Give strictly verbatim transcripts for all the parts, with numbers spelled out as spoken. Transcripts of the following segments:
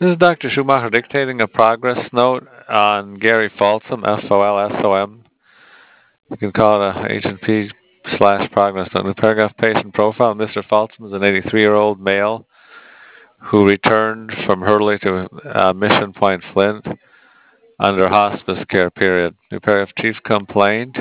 This is Doctor Schumacher dictating a progress note on Gary Folsom, F O L S O M. You can call it a H and P slash progress note. New paragraph, patient profile. Mister Folsom is an eighty-three-year-old male who returned from Hurley to uh, Mission Point, Flint, under hospice care period. New paragraph, chief complaint.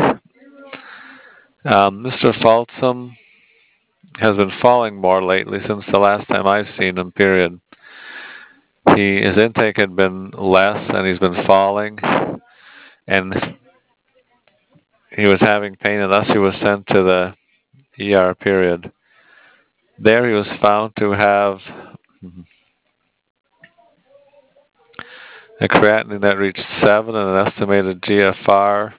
Um, Mister Folsom has been falling more lately since the last time I've seen him, period. He, his intake had been less and he's been falling, and he was having pain, and thus he was sent to the E R, period. There he was found to have a creatinine that reached seven and an estimated G F R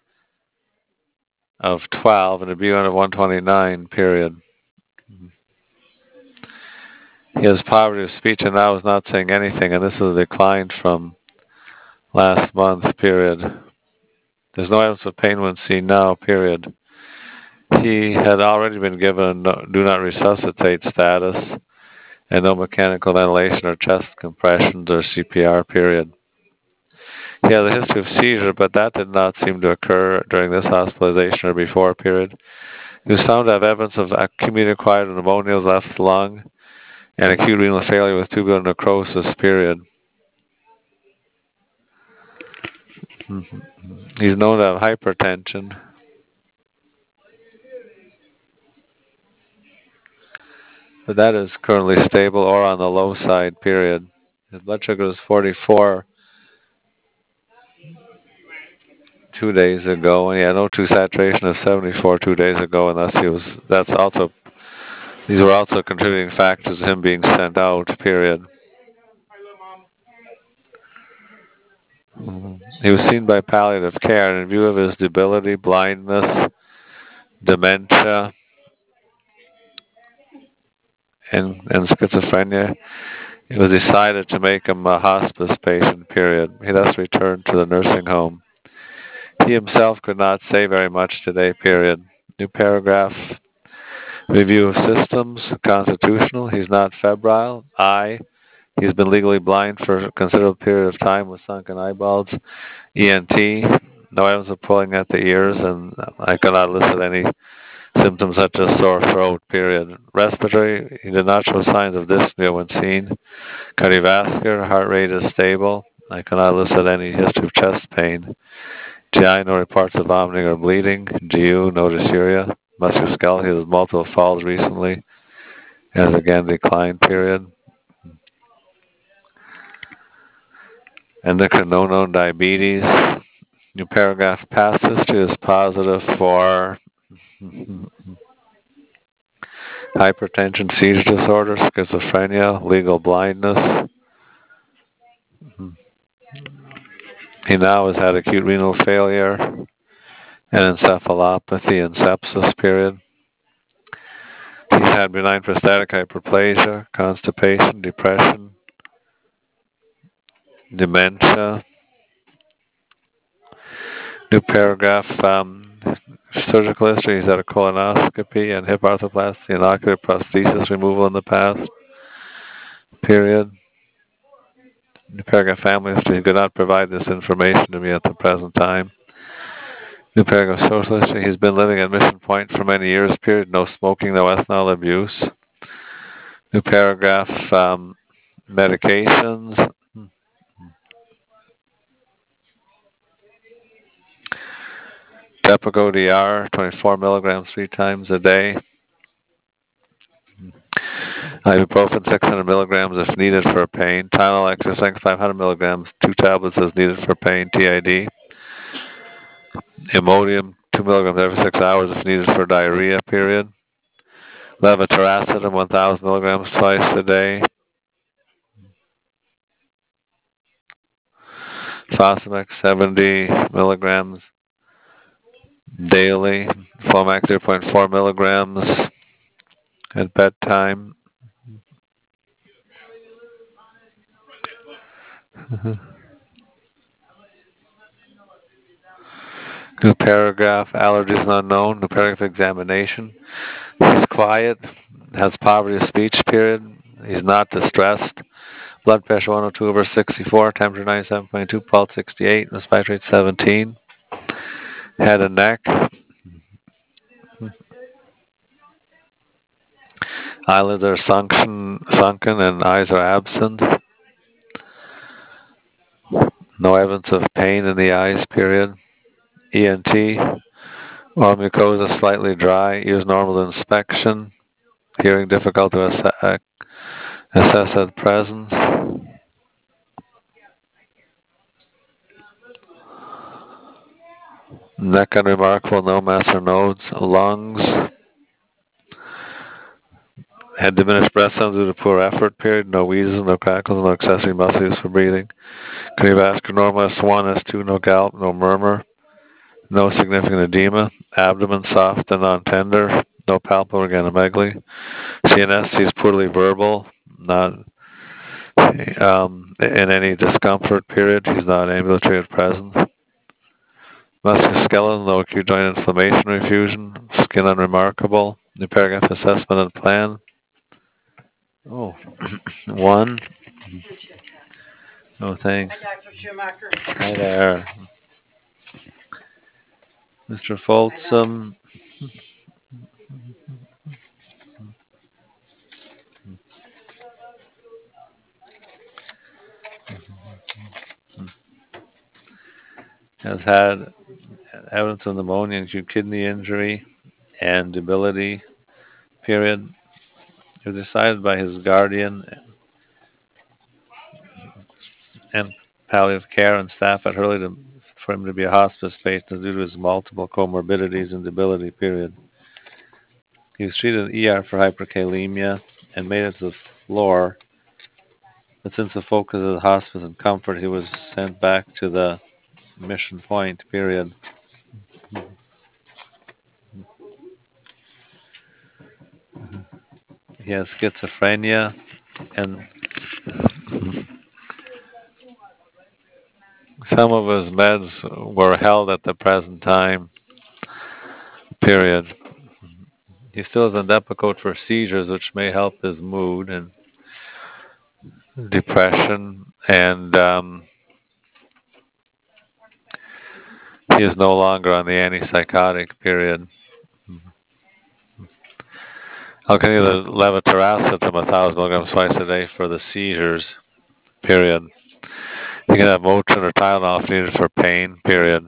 of twelve and a B one of one twenty-nine, period. He has poverty of speech and now is not saying anything, and this is a decline from last month, period. There's no evidence of pain when seen now, period. He had already been given a no, do not resuscitate status and no mechanical ventilation or chest compressions or C P R, period. He has a history of seizure, but that did not seem to occur during this hospitalization or before, period. He was found to have evidence of community-acquired pneumonia of the left lung and acute renal failure with tubular necrosis, period. He's known to have hypertension. But that is currently stable or on the low side, period. His blood sugar is forty-four two days ago, and he had O two saturation of seventy-four two days ago, and thus he was, that's also, these were also contributing factors to him being sent out, period. He was seen by palliative care, and in view of his debility, blindness, dementia, and, and schizophrenia, it was decided to make him a hospice patient, period. He thus returned to the nursing home. He himself could not say very much today, period. New paragraph. Review of systems, constitutional. He's not febrile. I. He's been legally blind for a considerable period of time with sunken eyeballs. E N T. No evidence of pulling at the ears, and I cannot elicit any symptoms such as sore throat, period. Respiratory. He did not show signs of dyspnea when seen. Cardiovascular. Heart rate is stable. I cannot elicit any history of chest pain. G I, no reports of vomiting or bleeding. G U, no dysuria. Musculoskeletal, he has multiple falls recently. Has again declined, period. Endocrine, no known diabetes. New paragraph, past history is positive for hypertension, seizure disorder, schizophrenia, legal blindness. He now has had acute renal failure and encephalopathy and sepsis, period. He's had benign prostatic hyperplasia, constipation, depression, dementia. New paragraph, um, surgical history. He's had a colonoscopy and hip arthroplasty and ocular prosthesis removal in the past, period. New paragraph, family history. He could not provide this information to me at the present time. New paragraph, social history. He's been living at Mission Point for many years, period. No smoking, no ethanol abuse. New paragraph, um, medications. Depakote D R, twenty-four milligrams three times a day. Ibuprofen, six hundred milligrams if needed for pain. Tylenol extra strength, five hundred milligrams, two tablets as needed for pain, T I D. Imodium, two milligrams every six hours if needed for diarrhea, period. Levetiracetam, one thousand milligrams twice a day. Fosamax, seventy milligrams daily. Flomax, zero point four milligrams at bedtime. New paragraph, allergies unknown. New paragraph, examination. He's quiet, has poverty of speech, period. He's not distressed Blood pressure one oh two over sixty-four, temperature ninety-seven point two, pulse sixty-eight, respiratory rate seventeen. Head and neck. Eyelids are sunken, sunken and eyes are absent. No evidence of pain in the eyes, period. E N T. Oral mucosa slightly dry. Ears normal inspection. Hearing difficult to ass- assess at present. Neck unremarkable, no mass or nodes. Lungs. Had diminished breath sounds due to poor effort, period. No wheezes, no crackles, no accessory muscle use for breathing. Cardiovascular normal S one, S two, no gallop, no murmur. No significant edema. Abdomen soft and non-tender. No palpable organomegaly. C N S, he's poorly verbal, not um, in any discomfort, period. He's not ambulatory at present. Musculoskeletal, no acute joint inflammation or effusion. Skin unremarkable. New paragraph assessment and plan. Oh, one. Oh, thanks. Hi, Doctor Schumacher. Hi there. Mister Folsom. Has had evidence of pneumonia and acute kidney injury and debility, period. It was decided by his guardian and palliative care and staff at Hurley to, for him to be a hospice patient due to his multiple comorbidities and debility, period. He was treated in E R for hyperkalemia and made it to the floor, but since the focus of the hospice and comfort, he was sent back to the mission point, period. He has schizophrenia and some of his meds were held at the present time, period. He still has an Depakote for seizures, which may help his mood and depression, and um, he is no longer on the antipsychotic, period. Alkanila levetiracetam, one thousand milligrams twice a day for the seizures, period. You can have Motrin or Tylenol if needed for pain, period.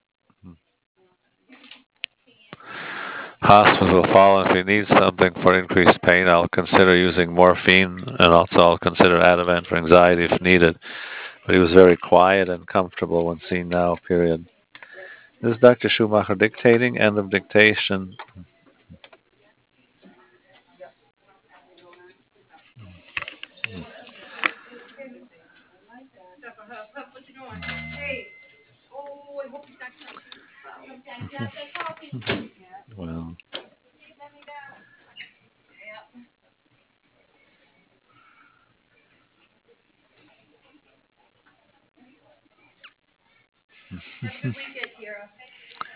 Hospice will follow. If he needs something for increased pain, I'll consider using morphine, and also I'll consider Ativan for anxiety if needed. But he was very quiet and comfortable when seen now, period. This is Doctor Schumacher dictating, end of dictation. Well,